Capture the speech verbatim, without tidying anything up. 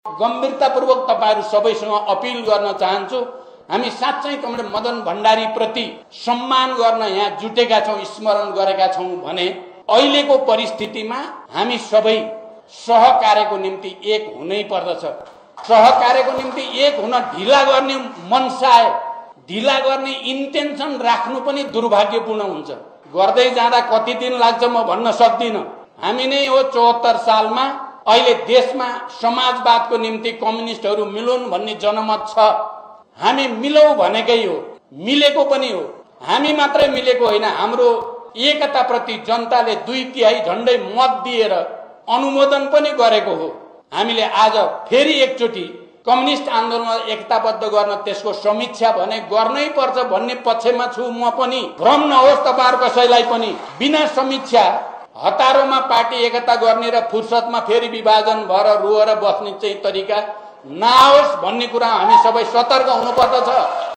गम्भीरतापूर्वक तपाईहरु सबैसँग अपील गर्न चाहन्छु। हामी साच्चै कमरेड मदन भण्डारी प्रति सम्मान गर्न यहाँ जुटेका छौं, स्मरण गरेका छौं भने अहिलेको परिस्थितिमा हामी सबै सहकार्यको निम्ति एक हुनै पर्दछ। सहकार्यको निम्ति एक हुन ढिला गर्ने मनसाय, ढिला गर्ने इन्टेन्सन राख्नु पनि दुर्भाग्यपूर्ण हुन्छ। गर्दै जाँदा कति दिन लाग्छ म भन्न सक्दिन। हामी नै हो चौहत्तर सालमा अहिले देशमा समाजवादको निम्ति कम्युनिस्टहरू मिलुन् भन्ने जनमत छ। हामी मिलौ भनेकै हो, मिलेको पनि हो। हामी मात्रै मिलेको होइन, हाम्रो एकता प्रति जनताले दुई तिहाई झण्डै मत दिएर अनुमोदन पनि गरेको हो। हामीले आज फेरि एकचोटि कम्युनिस्ट आन्दोलनलाई एकताबद्ध गर्न त्यसको समीक्षा भने गर्नै पर्छ भन्ने पक्षमा छु म पनि। भ्रम नहोस् तपाईहरु कसैलाई पनि। बिना समीक्षा हतारोमा पार्टी एकता गर्ने र फुर्सदमा फेरि विभाजन भएर रोएर बस्ने चाहिँ तरिका नआओस् भन्ने कुरा हामी सबै सतर्क हुनुपर्दछ।